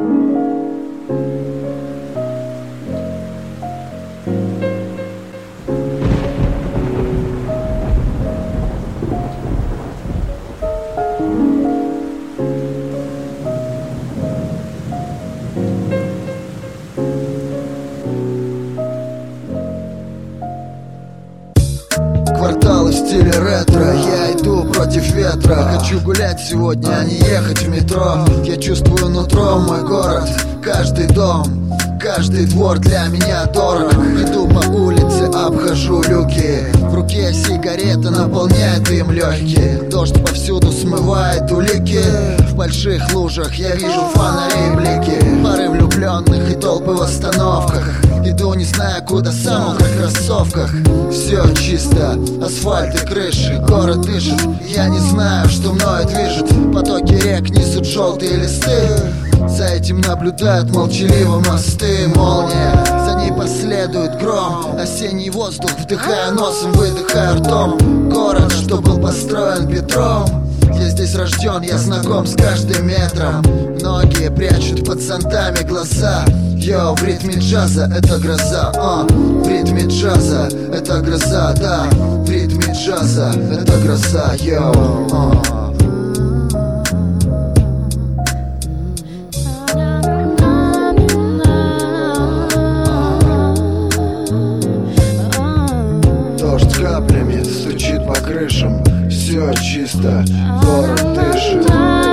Кварталы в стиле ретро, я иду против ветра. Хочу гулять сегодня, а не ехать в метро. Я чувствую нутром мой город, каждый дом, каждый двор для меня дорог. Иду по улице, обхожу люки, в руке сигарета наполняет им легкие. Дождь повсюду смывает улики, в больших лужах я вижу фонари и блики. Пары влюбленных и толпы в остановках. Иду не зная куда, в мокрых кроссовках. Все чисто, асфальт и крыши, город дышит. Я не знаю, что мною движет. Потоки рек несут желтые листы, за этим наблюдают молчаливо мосты. Молния, за ней последует гром. Осенний воздух, вдыхая носом, выдыхая ртом. Город, что был построен Петром. Я здесь рожден, я знаком с каждым метром. Многие прячут под зонтами глаза. Йоу, в ритме джаза это гроза. В ритме джаза это гроза, да. В ритме джаза это гроза, йоу. Дождь каплями стучит по крышам. Все чисто, город дышит.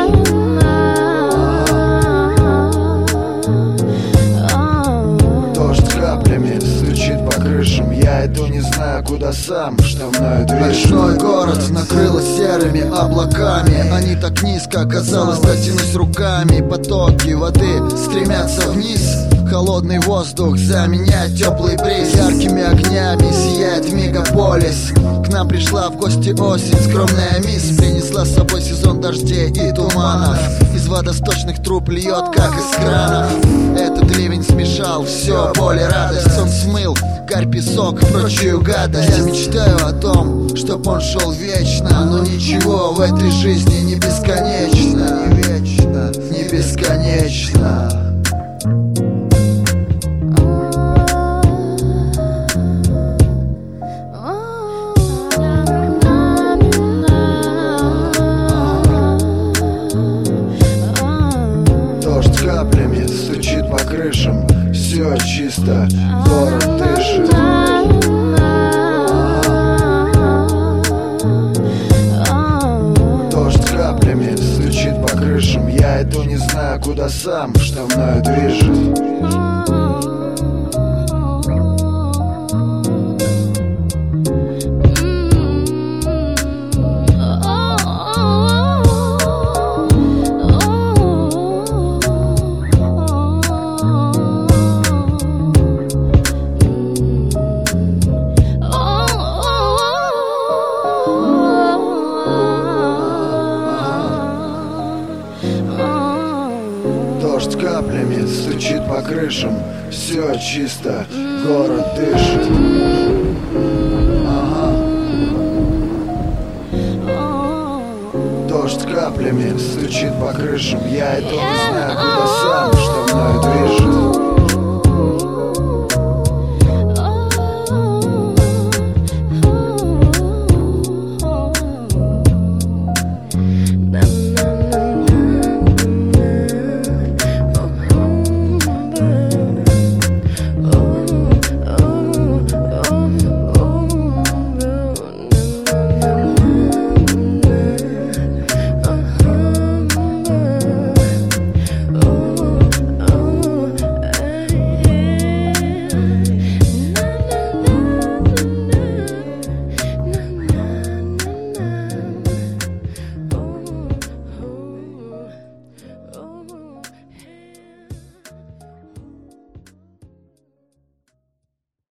Дождь каплями стучит по крышам. Я иду не знаю куда сам, что мною движет. Ночной город накрыло серыми облаками. Они так низко, казалось, дотянусь руками. Потоки воды стремятся вниз. Холодный воздух, за меня теплый бриз. Яркими огнями сияет мегаполис. К нам пришла в гости осень, скромная мисс. Принесла с собой сезон дождей и туманов. Из водосточных труб льет, как из кранов. Этот ливень смешал все, боль и радость. Он смыл гарь, песок, прочую гадость. Я мечтаю о том, чтоб он шел вечно. Но ничего в этой жизни не бесконечно. Не вечно, не бесконечно. Дождь каплями стучит по крышам. Все чисто, город дышит. Дождь каплями стучит по крышам. Я иду не знаю куда сам, что мною движет. Дождь каплями стучит по крышам. Все чисто, город дышит. Дождь каплями стучит по крышам. Я иду не знаю куда сам, что мною движет.